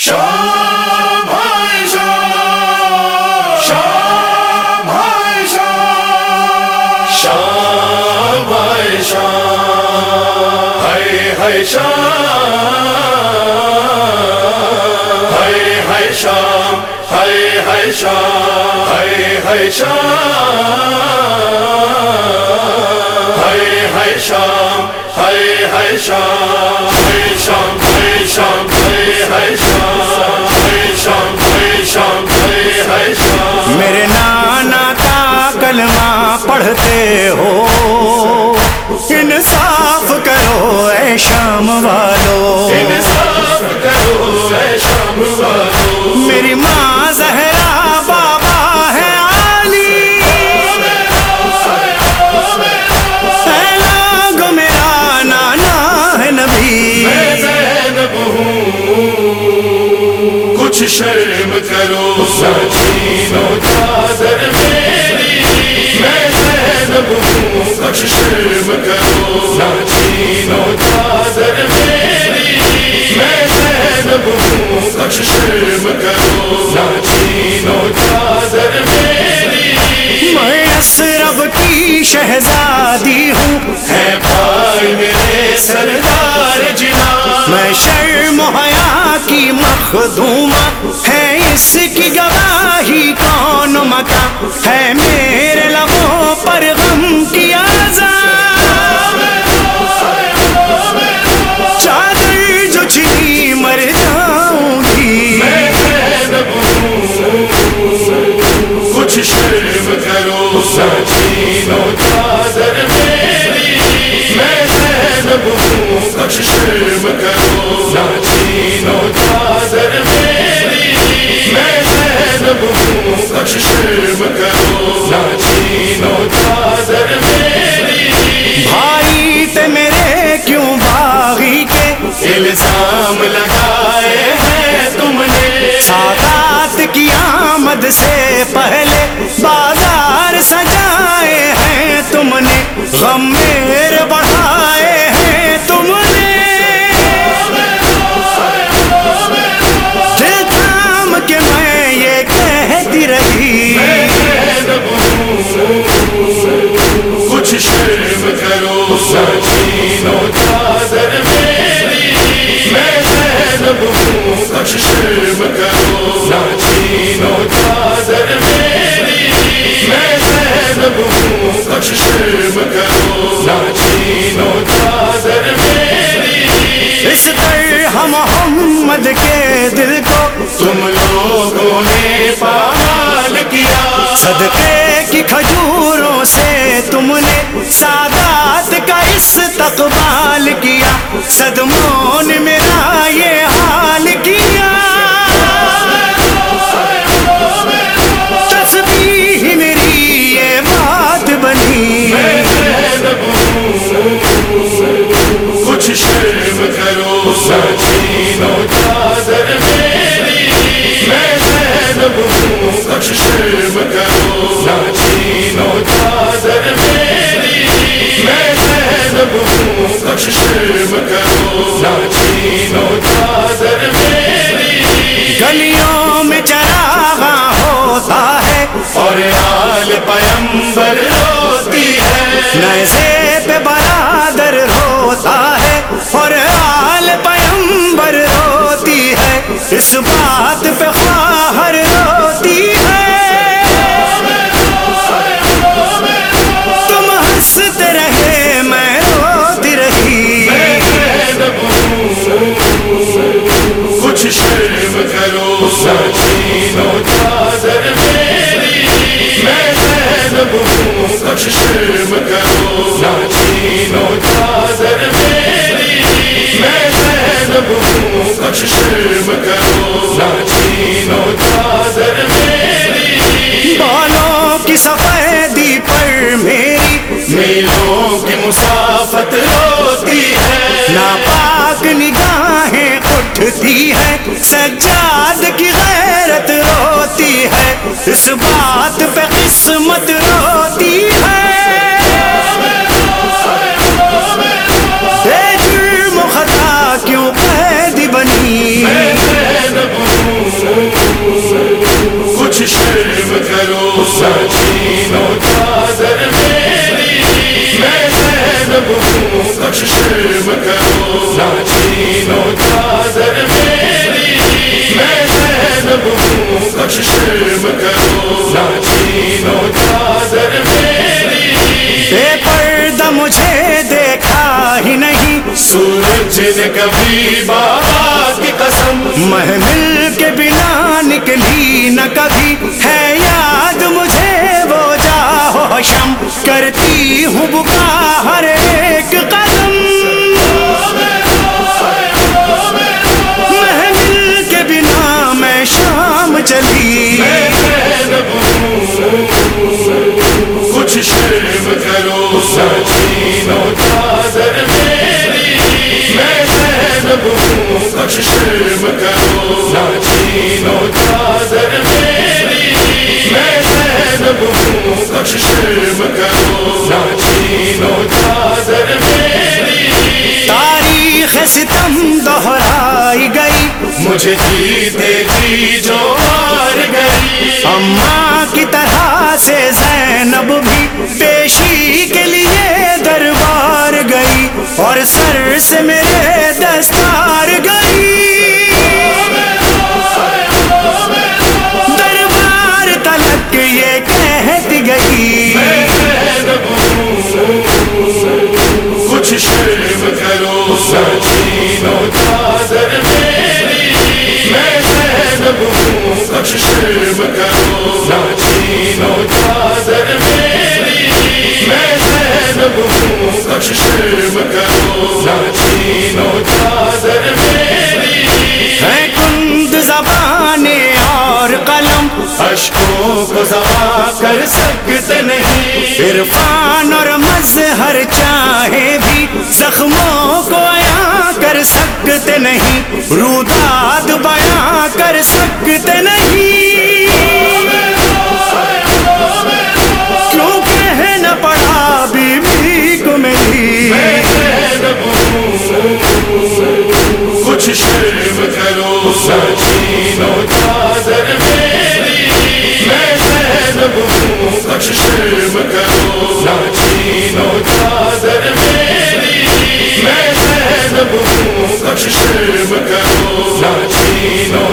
شام ہے شام، شام ہے شام، شام ہے شام، ہے شام، ہے شام، ہے شام، ہے شام، ہے شام، ہے شام، ہے شام، ہے شام، ہے شام، ہے شام، ہے شام، ہے شام۔ میرے نانا کا کلمہ پڑھتے ہو، انصاف کرو اے شام والو، انصاف کرو اے شام والو۔ میری ماں زہرا بابا ہے علی، اے لوگو میرا نانا ہے نبی، میں زینب ہوں، کچھ شرم کرو نہ چھینو چادر میری، میں زینب ہوں، کچھ شرم کرو نہ چھینو چادر میری، میں زینب ہوں، کچھ شرم کرو نہ چھینو چادر میری۔ میں اسرب کی شہزادی ہوں، ہے بھائی میرے سردار جناب، میں شرم و حیا کی مخدومہ، ہے اس کی گواہی کون مکاں، ہے میرے لبوں پر غم کی آزار، چادر جو چھینی مر جاؤں گی، میں زینب ہوں، کچھ شرم کرو نہ چھینو چادر میری، میں زینب ہوں، کچھ شرم کرو نہ چھینو چادر میری، میں زینب ہوں، کچھ شرم کرو نہ چھینو چادر میری۔ بھائی تے میرے کیوں باغی کے الزام لگائے ہیں تم نے، سادات کی آمد سے پہلے بازار سجائے ہیں تم نے، غم میرے بڑھائے ہیں تم نے، دل تھام کے میں یہ کہتی رہی، کچھ شرم کرو نہ چھینو چادر میری، میں زینب ہوں، کچھ شرم کرو نہ چھینو چادر میری، میں زینب ہوں، کچھ شرم کرو نہ چھینو چادر میری۔ اس طرح محمد کے دل کو تم لوگوں نے پامال کیا، صدقے کی کھجوروں سے تم نے سادات کا استقبال کیا، صدموں نے میرا یہ حال کیا، تسبیح میری یہ بات بنی، کچھ شرم کرو نہ چھینو چادر میری، میں زینب ہوں، کچھ شرم کرو نہ چھینو چادر میری، میں زینب ہوں، کچھ شرم کرو نہ چھینو چادر میری۔ گلیوں میں چراغاں ہوتا ہے اور آل پیمبر روتی ہے، نیزے پہ برادر روتا ہے اور آل پیمبر روتی ہے، اس بات پہ خواہر روتی ہے، تم ہنستے رہے میں روتی رہی، کچھ شرم کرو نہ چھینو چادر میری، میں زینب ہوں، کچھ شرم کرو نہ چھینو چادر میری، میں زینب ہوں، کچھ شرم کرو نہ چھینو چادر میری۔ بالوں کی سفیدی پر میری میلوں کی مسافت روتی ہے، ناپاک نگاہیں اٹھتی ہے، سجاد کی غیرت روتی ہے، اس بات پہ قسمت روتی ہے، بے جرم خطا کیوں قید بنی، میں زینب شرم کرو نہ چھینو چادر میری بے پردہ مجھے دیکھا ہی نہیں سورج نے کبھی بابا کی قسم محمل کے بنا نکلی نہ کبھی ہے یاد مجھے وہ جاہ شم کرتی ہوں بکا ہر ایک قدم محمل کے بنا میں شام چلی کچھ شرم کرو نہ چھینو چادر میری میں زینب ہوں کچھ شرم کرو نہ چھینو چادر میری میں زینب ہوں کچھ شرم کرو نہ چھینو چادر میری تاریخ ستم دہرائی گئی مجھے جیتے جی جو ہار گئی اماں کی طرح سے زینب بھی پیشی کے لیے دربار گئی اور سر سے میرے دستار گئی دربار تلک یہ کہتی گئی کچھ شرم کرو نہ چھینو چادر میری میں زینب ہوں کچھ شرم کرو نہ چھینو چادر میری میں زینب ہوں کچھ شرم کرو نہ چھینو چادر میری ہے کند زبانیں اور قلم اشکوں کو ضبط کر سکتے نہیں عرفان اور مظہر چاہے بھی زخموں کو عیاں کر سکتے نہیں روداد بیاں کر سکتے نہیں کیوں کہنا پڑا بیوی کو میری کچھ شرم کرو نہ چھینو چادر میری میں زینب ہوں کچھ شرم کرو نہ چھینو چادر میری میں زینب ہوں کچھ شرم کرو نہ چھینو